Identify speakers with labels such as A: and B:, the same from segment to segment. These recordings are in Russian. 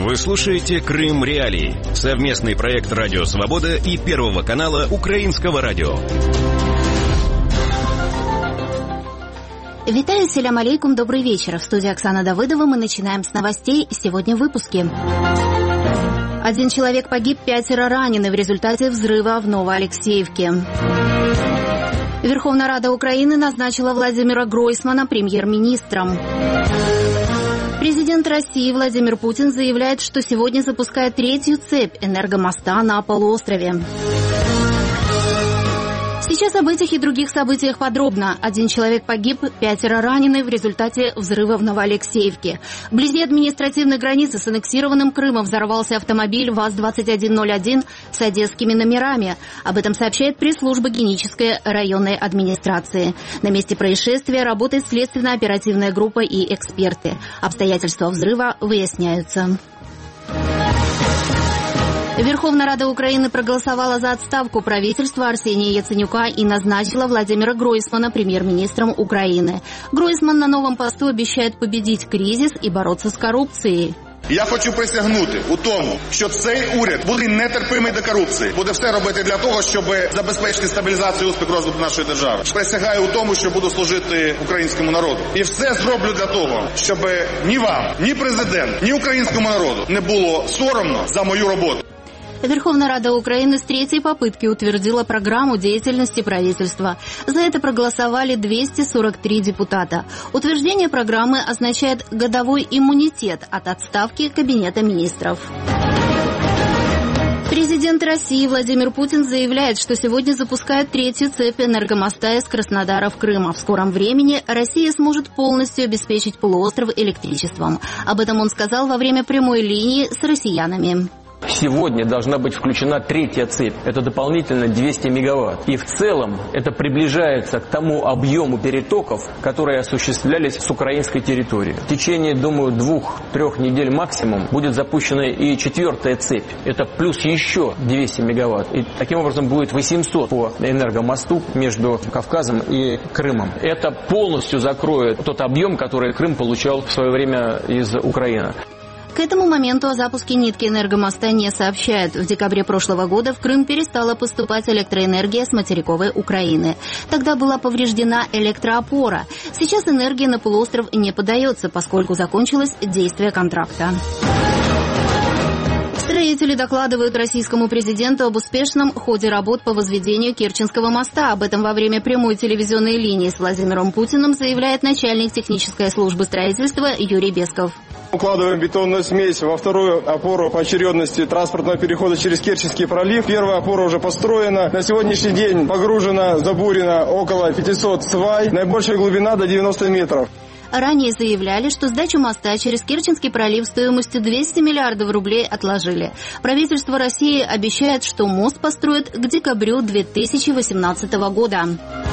A: Вы слушаете «Крым Реалии» — совместный проект «Радио Свобода» и Первого канала Украинского радио.
B: Витаю, селям алейкум, добрый вечер. В студии Оксана Давыдова. Мы начинаем с новостей. Сегодня в выпуске. 1 человек погиб, 5 ранены в результате взрыва в Новоалексеевке. Верховная Рада Украины назначила Владимира Гройсмана премьер-министром. Президент России Владимир Путин заявляет, что сегодня запускает 3-ю цепь энергомоста на полуострове. Сейчас об этих и других событиях подробно. 1 человек погиб, 5 ранены в результате взрыва в Новоалексеевке. Вблизи административной границы с аннексированным Крымом взорвался автомобиль ВАЗ-2101 с одесскими номерами. Об этом сообщает пресс-служба Генической районной администрации. На месте происшествия работает следственно-оперативная группа и эксперты. Обстоятельства взрыва выясняются. Верховная Рада Украины проголосовала за отставку правительства Арсения Яценюка и назначила Владимира Гройсмана премьер-министром Украины. Гройсман на новом посту обещает победить кризис и бороться с коррупцией.
C: Я хочу присягнути у тому, що цей уряд буде нетерпимий до корупції, буде все робити для того, щоб забезпечити стабілізацію і успіх розвитку нашої держави. Присягаю у тому, що буду служити українському народу. І все зроблю для того, щоб ні вам, ні президент, ні українському народу не було соромно за мою роботу.
B: Верховная Рада Украины с 3-й попытки утвердила программу деятельности правительства. За это проголосовали 243 депутата. Утверждение программы означает годовой иммунитет от отставки Кабинета министров. Президент России Владимир Путин заявляет, что сегодня запускает 3-ю цепь энергомоста из Краснодара в Крым. А в скором времени Россия сможет полностью обеспечить полуостров электричеством. Об этом он сказал во время прямой линии с россиянами.
D: Сегодня должна быть включена 3-я цепь. Это дополнительно 200 мегаватт. И в целом это приближается к тому объему перетоков, которые осуществлялись с украинской территории. В течение, думаю, 2-3 недель максимум будет запущена и 4-я цепь. Это плюс еще 200 мегаватт. И таким образом будет 800 по энергомосту между Кавказом и Крымом. Это полностью закроет тот объем, который Крым получал в свое время из Украины.
B: К этому моменту о запуске нитки энергомоста не сообщают. В декабре прошлого года в Крым перестала поступать электроэнергия с материковой Украины. Тогда была повреждена электроопора. Сейчас энергия на полуостров не подается, поскольку закончилось действие контракта. Строители докладывают российскому президенту об успешном ходе работ по возведению Керченского моста. Об этом во время прямой телевизионной линии с Владимиром Путиным заявляет начальник технической службы строительства Юрий Бесков.
E: Укладываем бетонную смесь во 2-ю опору по очередности транспортного перехода через Керченский пролив. 1-я опора уже построена. На сегодняшний день погружено, забурено около 500 свай. Наибольшая глубина до 90 метров.
B: Ранее заявляли, что сдачу моста через Керченский пролив стоимостью 200 миллиардов рублей отложили. Правительство России обещает, что мост построят к декабрю 2018 года.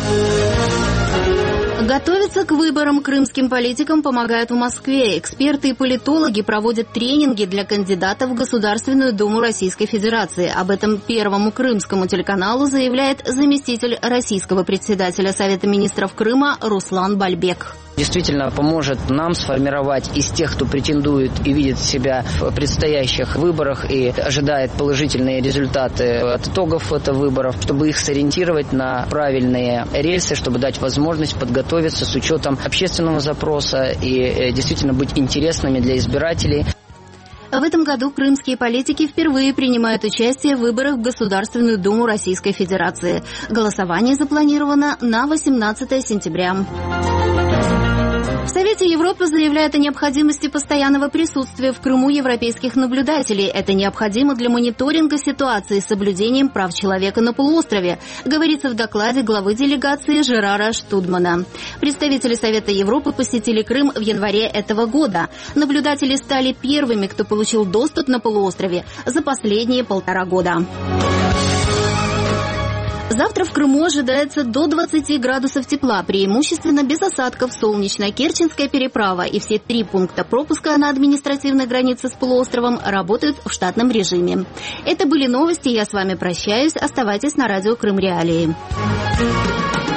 B: Готовиться к выборам крымским политикам помогают в Москве. Эксперты и политологи проводят тренинги для кандидатов в Государственную Думу Российской Федерации. Об этом Первому крымскому телеканалу заявляет заместитель российского председателя Совета министров Крыма Руслан Бальбек.
F: Действительно поможет нам сформировать из тех, кто претендует и видит себя в предстоящих выборах и ожидает положительные результаты от итогов этих выборов, чтобы их сориентировать на правильные рельсы, чтобы дать возможность подготовиться с учетом общественного запроса и действительно быть интересными для избирателей.
B: В этом году крымские политики впервые принимают участие в выборах в Государственную Думу Российской Федерации. Голосование запланировано на 18 сентября. В Совете Европы заявляют о необходимости постоянного присутствия в Крыму европейских наблюдателей. Это необходимо для мониторинга ситуации с соблюдением прав человека на полуострове, говорится в докладе главы делегации Жерара Штудмана. Представители Совета Европы посетили Крым в январе этого года. Наблюдатели стали первыми, кто получил доступ на полуострове за последние 1,5 года. Завтра в Крыму ожидается до 20 градусов тепла, преимущественно без осадков, солнечная Керченская переправа и все 3 пункта пропуска на административной границе с полуостровом работают в штатном режиме. Это были новости, я с вами прощаюсь, оставайтесь на радио Крым Реалии.